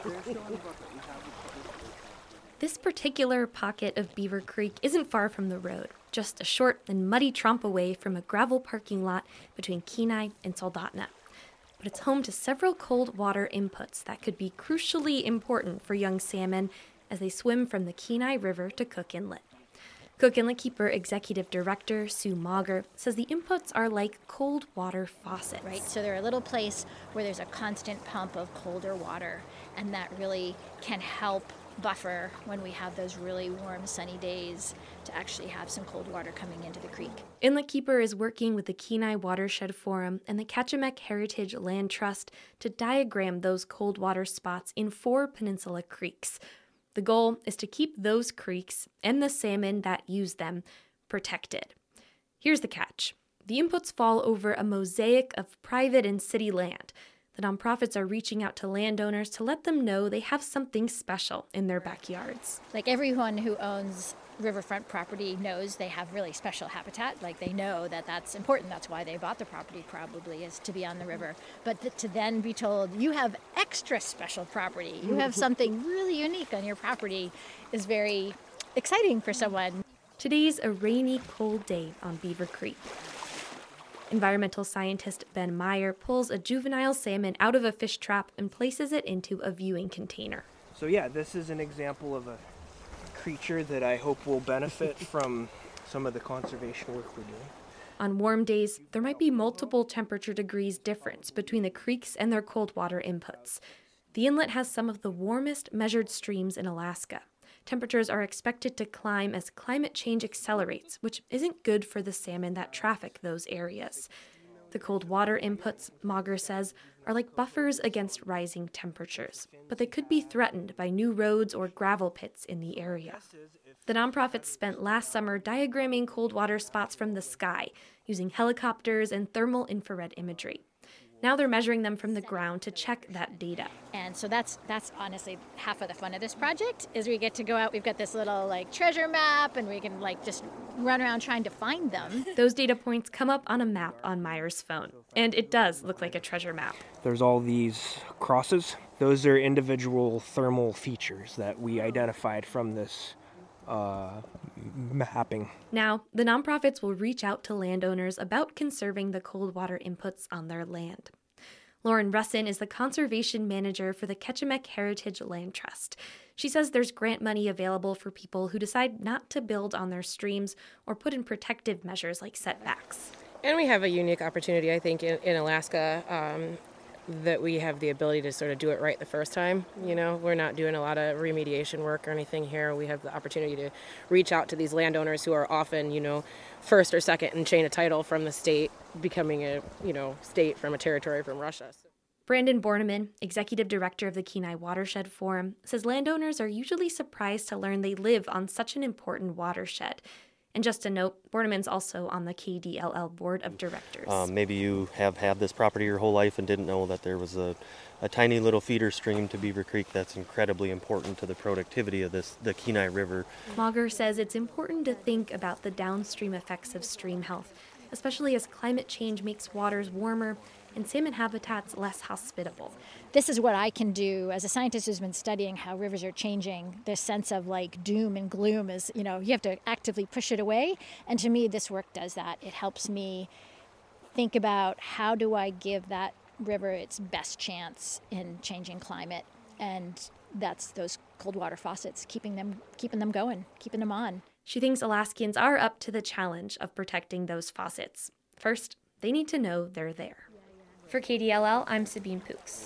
This particular pocket of Beaver Creek isn't far from the road, just a short and muddy tromp away from a gravel parking lot between Kenai and Soldotna. But it's home to several cold water inputs that could be crucially important for young salmon as they swim from the Kenai River to Cook Inlet. Cook Inlet Keeper Executive Director Sue Mauger says the inputs are like cold water faucets. Right, so they're a little place where there's a constant pump of colder water, and that really can help buffer when we have those really warm, sunny days to actually have some cold water coming into the creek. Inlet Keeper is working with the Kenai Watershed Forum and the Kachemak Heritage Land Trust to diagram those cold water spots in 4 peninsula creeks. The goal is to keep those creeks and the salmon that use them protected. Here's the catch. The inputs fall over a mosaic of private and city land. The nonprofits are reaching out to landowners to let them know they have something special in their backyards. Like everyone who owns riverfront property knows they have really special habitat. Like they know that that's important. That's why they bought the property probably, is to be on the river. But to then be told you have extra special property, you have something really unique on your property, is very exciting for someone. Today's a rainy, cold day on Beaver Creek. Environmental scientist Ben Meyer pulls a juvenile salmon out of a fish trap and places it into a viewing container. So yeah, this is an example of a creature that I hope will benefit from some of the conservation work we're doing. On warm days, there might be multiple temperature degrees difference between the creeks and their cold water inputs. The inlet has some of the warmest measured streams in Alaska. Temperatures are expected to climb as climate change accelerates, which isn't good for the salmon that traffic those areas. The cold water inputs, Mauger says, are like buffers against rising temperatures, but they could be threatened by new roads or gravel pits in the area. The nonprofits spent last summer diagramming cold water spots from the sky, using helicopters and thermal infrared imagery. Now they're measuring them from the ground to check that data. And so that's honestly half of the fun of this project, is we get to go out, we've got this little treasure map, and we can just run around trying to find them. Those data points come up on a map on Meyer's phone, and it does look like a treasure map. There's all these crosses. Those are individual thermal features that we identified from this mapping. Now, the nonprofits will reach out to landowners about conserving the cold water inputs on their land. Lauren Russin is the conservation manager for the Kachemak Heritage Land Trust. She says there's grant money available for people who decide not to build on their streams or put in protective measures like setbacks. And we have a unique opportunity, I think, in Alaska, that we have the ability to sort of do it right the first time. We're not doing a lot of remediation work or anything here. We have the opportunity to reach out to these landowners who are often, first or second in chain of title from the state, becoming a, state from a territory from Russia. Brandon Borneman, executive director of the Kenai Watershed Forum, says landowners are usually surprised to learn they live on such an important watershed. And just a note, Borneman's also on the KDLL board of directors. Maybe you have had this property your whole life and didn't know that there was a tiny little feeder stream to Beaver Creek that's incredibly important to the productivity of the Kenai River. Mauger says it's important to think about the downstream effects of stream health, especially as climate change makes waters warmer and salmon habitats less hospitable. This is what I can do as a scientist who's been studying how rivers are changing. This sense of doom and gloom is, you have to actively push it away. And to me, this work does that. It helps me think about how do I give that river its best chance in changing climate. And that's those cold water faucets, keeping them going, keeping them on. She thinks Alaskans are up to the challenge of protecting those faucets. First, they need to know they're there. For KDLL, I'm Sabine Pooks.